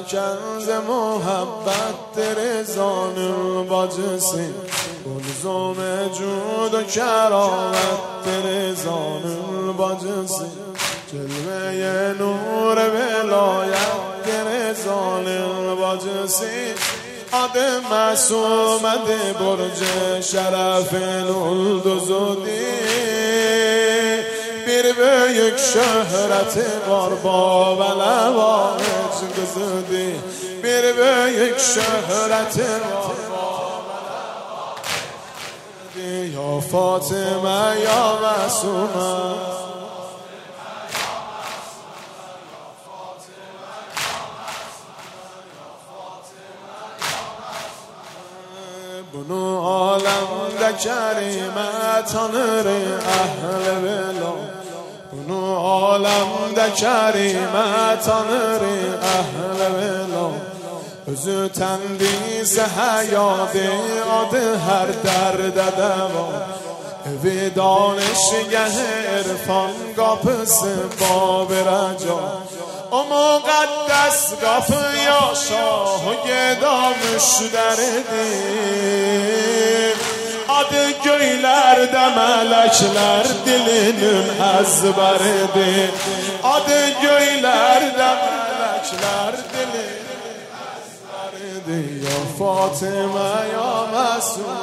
کنز محبت رزان الباجسی گلزم جود و کرامت رزان الباجسی جلوه نور ولایت رزان الباجسی آدم معصومت برج شرف نولدوزودی bir büyük şöhreti var babalar gözüdü bir büyük şöhreti var babalar ya Fatıma ya Masuma bunu alemde kerime tanır ehl-i vela bunu alemde kerime tanır ehl-i vela özü tendise hayatı adı her derde deva evi danışgah irfan kapısı bab reca o muqaddes kapıya şah-ı geda müşteridir adı göylerde melekler dilinin ezberidir adı göylerde melekler dilinin ezberidir ya Fatıma ya Masum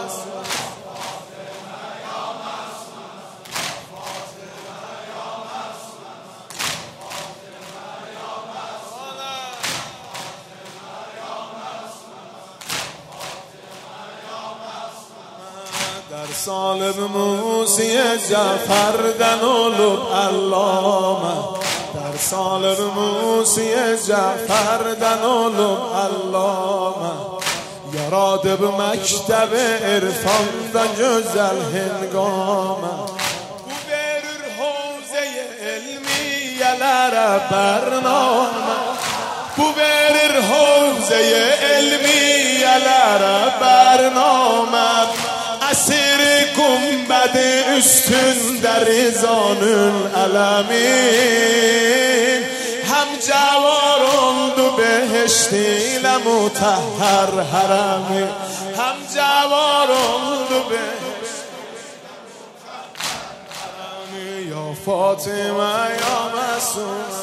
در سالب موسی جعفردن olur علامه در سالب موسی جعفردن olur علامه yaradı bu mektebi irfanda güzel hengame bu verir havze-i ilmiyelere bername bu verir havze-i ilmiyelere bername اسیر گنبد üstünde rizanül alamin هم جوار oldu behiştiyle mutahhar harami هم جوار oldu behiştiyle harami ya Fatıma ya Masuma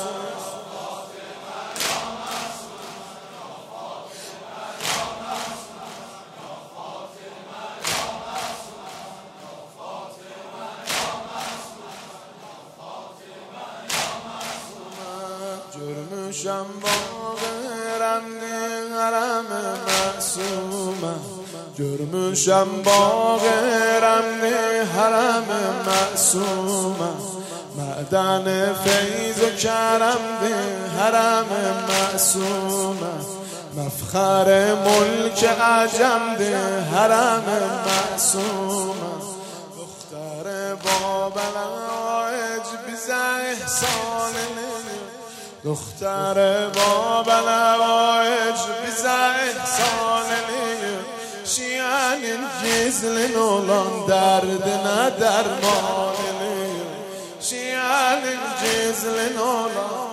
görmüşem bağı remni harem-i masuma görmüşem bağı remni harem-i masuma معدن فیض و کرمdi harem-i masuma مفخر ملک عجمdi harem-i masuma دختر بابلایج bize ihsanını دختر بابلایج bize ihsanını şianin gizlin olan derdine dermanını şianin gizlin olan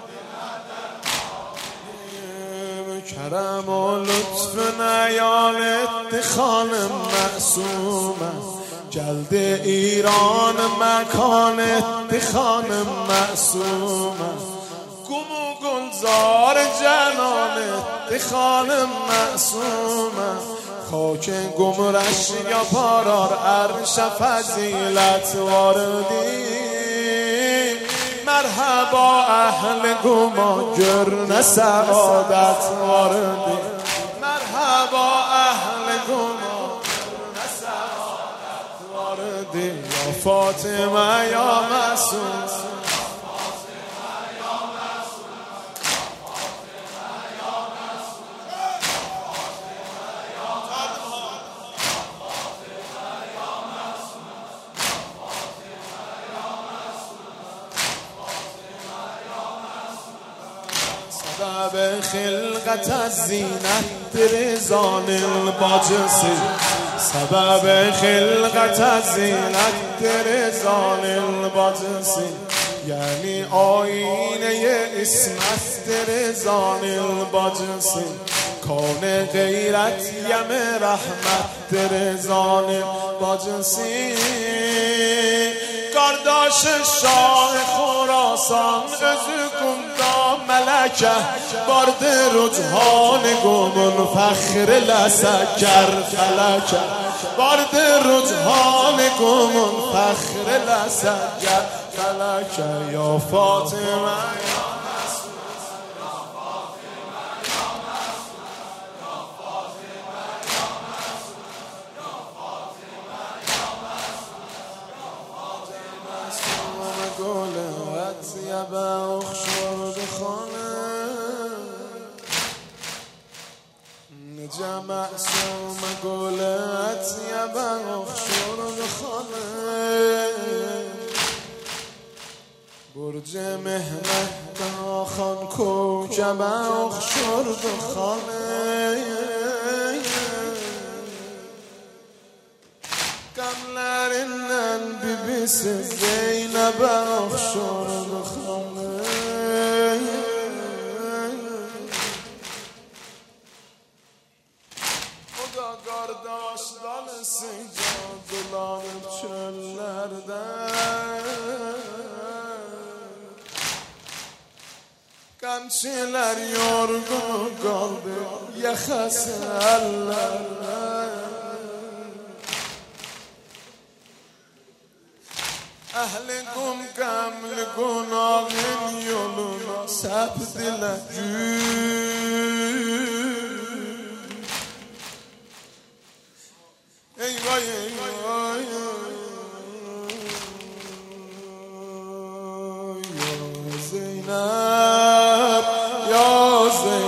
کرم و لطف نیال etti خانم معصومه جلد ایران مکان etti خانم معصومه گم و گلزار جنان etti خانم معصومه خاک گمرش یا پارار عرش فضیلت واردی مرحبا اهل گما گرن سعادت واردی مرحبا اهل گما گرن سعادت واردی یا فاطمه یا معصوم سبب خلقت الزینت رضان الباجسی سبب خلقت الزینت رضان الباجسی یعنی آینه اسمت درزان الباجسی کان غیرت یم رحمت درزان باجسی کارداش شاه خراسان ازکم دا ملکه بارد رجحان گمون فخر لسکر فلکه بارد رجحان گمون فخر لسکر فلکه یا فاطمه أطيب أخشر بخانه نجا معصوم قول أطيب أخشر بخانه برج مهنت داخان کوكب أخشر بخانه Kamlarından bibisi Zeynep akşordu xanı O da kardeşler sıcak dolanıp çöllerden Kamçılar yorgun kaldı yakası ellerden Ehlikum kamli günahın yoluna sepdiler Eyvah eyvah Ya Zeynep Ya Zeynep